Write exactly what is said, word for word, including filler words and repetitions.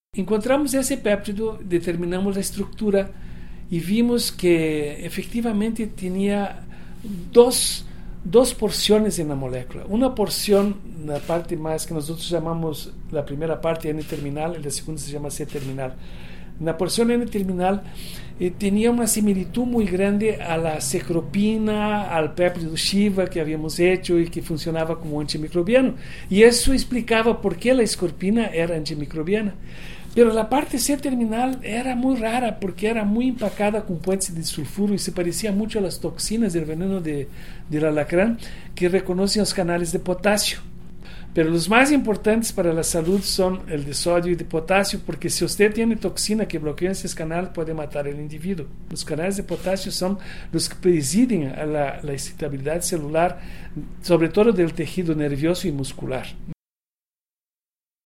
Encontramos esse péptido, determinamos a estrutura e vimos que efectivamente tinha dos, dos porções na molécula. Uma porção na parte mais que nós chamamos, a primeira parte N-terminal e a segunda se chama C-terminal. Na porção N-terminal eh, tinha uma similitud muito grande à la cecropina, ao péptido Shiva que havíamos hecho e que funcionava como antimicrobiano. E isso explicava por que a escorpina era antimicrobiana. Pero a parte C-terminal era muito rara porque era muito empacada com puentes de sulfuro e se parecia muito às toxinas do veneno de, de alacrán que reconhecem os canais de potássio. Pero os mais importantes para a saúde são o de sódio e de potássio, porque se você tem toxina que bloqueia esses canais, pode matar o indivíduo. Os canais de potássio são os que presidem a, a excitabilidade celular, sobretudo do tecido nervioso e muscular.